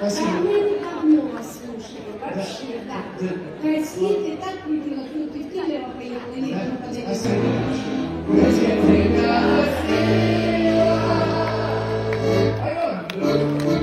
Спасибо. А мы давно вас слушали, вообще, да. Да. Красивый, ты так любила, что ты в Кемерово поехала, или Да? на подъезд. Спасибо. Я тебя красива. Поем.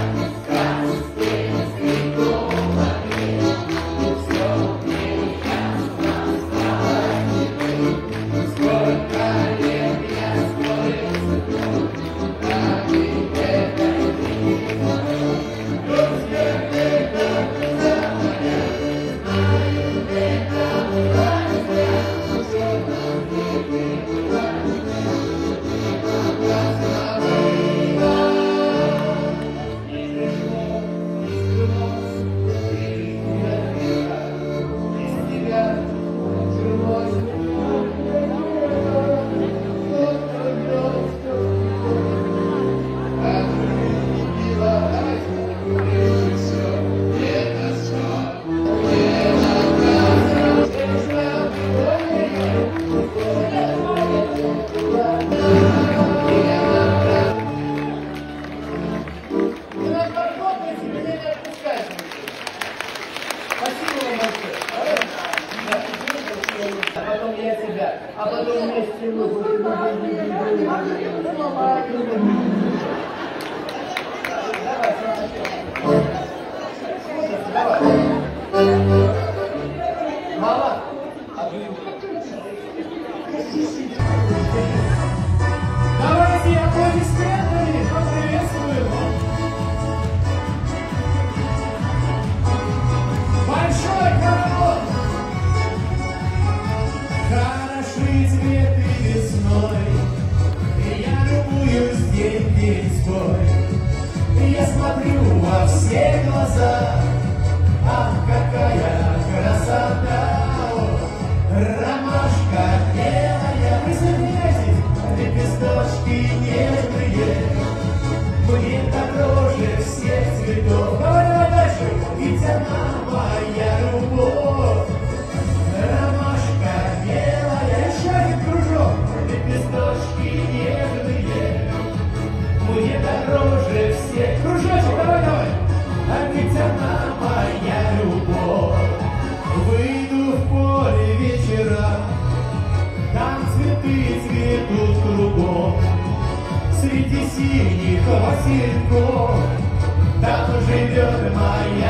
Потом я тебя, а потом вместе мы. Давай. Мама. Давайте аплодисментами поприветствуем. Большой хоровод. Хороши цветы весной, и я любуюсь день-деньской. Я смотрю во все глаза, ах, какая красота! Ромашка белая, присоединяйтесь, лепесточки нежные, мне дороже всех цветов. Давай, давай дальше, ведь она моя любовь. Ромашка белая, еще один кружок, лепесточки нежные, мне дороже всех. Кружочек, давай, давай. А ведь она моя любовь. Выйду в поле вечером, там цветы цветут кругом. Среди синих васильков там живет моя